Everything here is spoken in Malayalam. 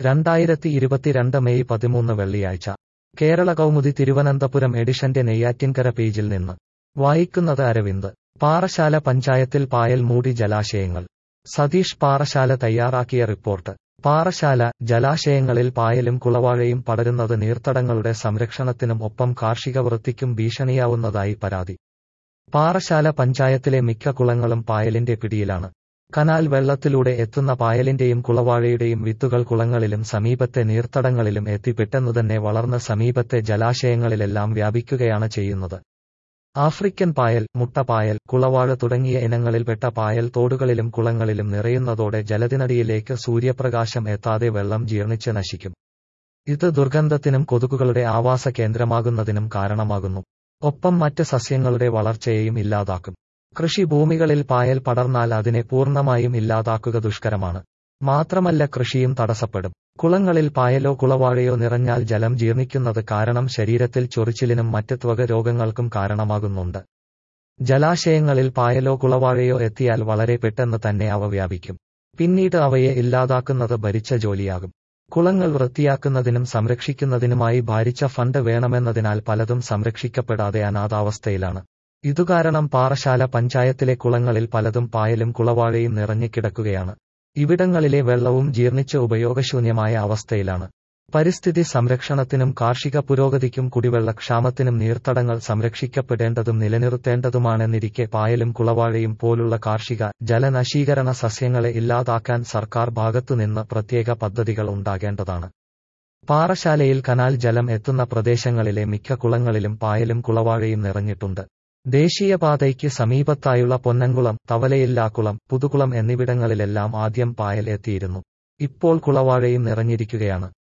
2022 മെയ് 13 വെള്ളിയാഴ്ച കേരള കൗമുദി തിരുവനന്തപുരം എഡിഷന്റെ നെയ്യാറ്റിൻകര പേജിൽ നിന്ന് വായിക്കുന്നത് അരവിന്ദ്. പാറശാല പഞ്ചായത്തിൽ പായൽ മൂടി ജലാശയങ്ങൾ. സതീഷ് പാറശാല തയ്യാറാക്കിയ റിപ്പോർട്ട്. പാറശാല ജലാശയങ്ങളിൽ പായലും കുളവാഴയും പടരുന്നത് നീർത്തടങ്ങളുടെ സംരക്ഷണത്തിനും ഒപ്പം കാർഷിക വൃത്തിക്കും ഭീഷണിയാവുന്നതായി പരാതി. പാറശാല പഞ്ചായത്തിലെ മിക്ക കുളങ്ങളും പായലിന്റെ പിടിയിലാണ്. കനാൽ വെള്ളത്തിലൂടെ എത്തുന്ന പായലിന്റെയും കുളവാഴയുടെയും വിത്തുകൾ കുളങ്ങളിലും സമീപത്തെ നീർത്തടങ്ങളിലും എത്തി പെട്ടെന്നുതന്നെ വളർന്ന് സമീപത്തെ ജലാശയങ്ങളിലെല്ലാം വ്യാപിക്കുകയാണ് ചെയ്യുന്നത്. ആഫ്രിക്കൻ പായൽ, മുട്ടപ്പായൽ, കുളവാഴ തുടങ്ങിയ ഇനങ്ങളിൽപ്പെട്ട പായൽ തോടുകളിലും കുളങ്ങളിലും നിറയുന്നതോടെ ജലത്തിനടിയിലേക്ക് സൂര്യപ്രകാശം എത്താതെ വെള്ളം ജീർണിച്ച് നശിക്കും. ഇത് ദുർഗന്ധത്തിനും കൊതുകുകളുടെ ആവാസ കേന്ദ്രമാകുന്നതിനും കാരണമാകുന്നു. ഒപ്പം മറ്റ് സസ്യങ്ങളുടെ വളർച്ചയെയും ഇല്ലാതാക്കും. കൃഷിഭൂമികളിൽ പായൽ പടർന്നാൽ അതിനെ പൂർണ്ണമായും ഇല്ലാതാക്കുക ദുഷ്കരമാണ്. മാത്രമല്ല കൃഷിയും തടസ്സപ്പെടും. കുളങ്ങളിൽ പായലോ കുളവാഴയോ നിറഞ്ഞാൽ ജലം ജീർണിക്കുന്നത് കാരണം ശരീരത്തിൽ ചൊറിച്ചിലിനും മറ്റ് ത്വക രോഗങ്ങൾക്കും കാരണമാകുന്നുണ്ട്. ജലാശയങ്ങളിൽ പായലോ കുളവാഴയോ എത്തിയാൽ വളരെ പെട്ടെന്ന് തന്നെ അവ വ്യാപിക്കും. പിന്നീട് അവയെ ഇല്ലാതാക്കുന്നത് ഭരിച്ച ജോലിയാകും. കുളങ്ങൾ വൃത്തിയാക്കുന്നതിനും സംരക്ഷിക്കുന്നതിനുമായി ഭാരിച്ച ഫണ്ട് വേണമെന്നതിനാൽ പലതും സംരക്ഷിക്കപ്പെടാതെ അനാഥാവസ്ഥയിലാണ്. ഇതുകാരണം പാറശാല പഞ്ചായത്തിലെ കുളങ്ങളിൽ പലതും പായലും കുളവാഴയും നിറഞ്ഞു കിടക്കുകയാണ്. ഇവിടങ്ങളിലെ വെള്ളവും ജീർണിച്ച് ഉപയോഗശൂന്യമായ അവസ്ഥയിലാണ്. പരിസ്ഥിതി സംരക്ഷണത്തിനും കാർഷിക പുരോഗതിക്കും കുടിവെള്ളക്ഷാമത്തിനും നീർത്തടങ്ങൾ സംരക്ഷിക്കപ്പെടേണ്ടതും നിലനിർത്തേണ്ടതുമാണെന്നിരിക്കെ പായലും കുളവാഴയും പോലുള്ള കാർഷിക ജലനശീകരണ സസ്യങ്ങളെ ഇല്ലാതാക്കാൻ സർക്കാർ ഭാഗത്തുനിന്ന് പ്രത്യേക പദ്ധതികൾ ഉണ്ടാകേണ്ടതാണ്. പാറശാലയിൽ കനാൽ ജലം എത്തുന്ന പ്രദേശങ്ങളിലെ മിക്ക കുളങ്ങളിലും പായലും കുളവാഴയും നിറഞ്ഞിട്ടുണ്ട്. ദേശീയപാതയ്ക്ക് സമീപത്തായുള്ള പൊന്നംകുളം, തവലയില്ലാക്കുളം, പുതുകുളം എന്നിവിടങ്ങളിലെല്ലാം ആദ്യം പായൽ എത്തിയിരുന്നു. ഇപ്പോൾ കുളവാഴയും നിറഞ്ഞിരിക്കുകയാണ്.